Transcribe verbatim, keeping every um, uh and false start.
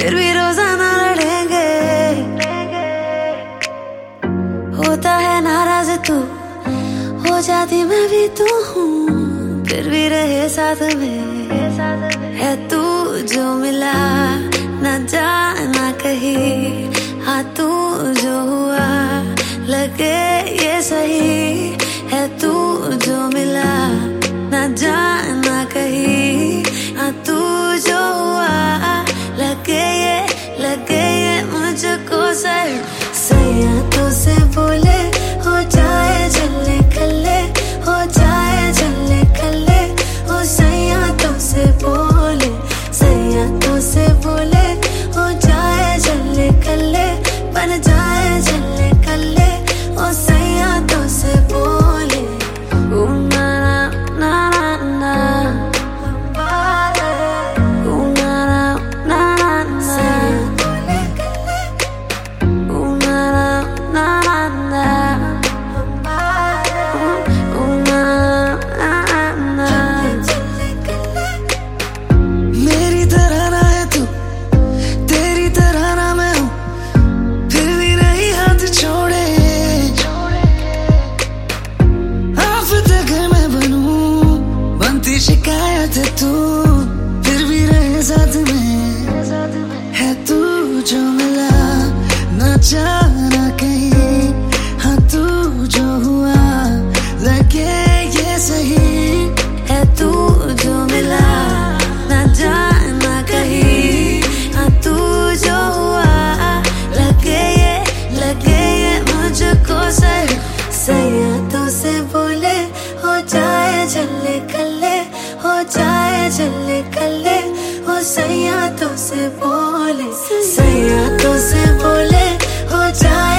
फिर भी रोजाना लड़ेंगे। होता है नाराज तू, हो जाती मैं भी तू हूँ, फिर भी रहे साथ में। है तू जो मिला ना जाना कहीं, हाँ तू जो हुआ लगे ये सही। है तू जो मिला ना जाना कहीं, हाँ तू जो हुआ लगे ये लगे ये मुझको सही। सैया तो से बोले हो जाए जल्ले कल्ले, हो जाए जल्ले कल्ले। हो सैया तो से बोले, सैया तो से बोले हो जाए जल्ले कल्ले, बन जाए जल्ले कल्ले। ओ सैया तो से बोले ओ ना ना ना ना ओ ना ना ना ना ओ ना ना ना ना ओ ना ना ना। मेरी तरह ना है तू, तेरी तरह ना मैं हूँ, फिर भी नहीं हाथ छोड़े। आफत अगर मैं बनूं, बनती शिकायत है तू, फिर भी रहे साथ में। है तू जो मिला ना जाना कहीं, हाँ तू जो हुआ लगे ये सही। है तू जो मिला ना जाना कहीं, हाँ तू जो हुआ लगे ये लगे ये मुझको सही। सैया तो से बोले हो जाए जल्ले कल्ले, हो जाए जल्ले कल्ले। हो सैया तो से बोले, सैया तो से बोले हो जाए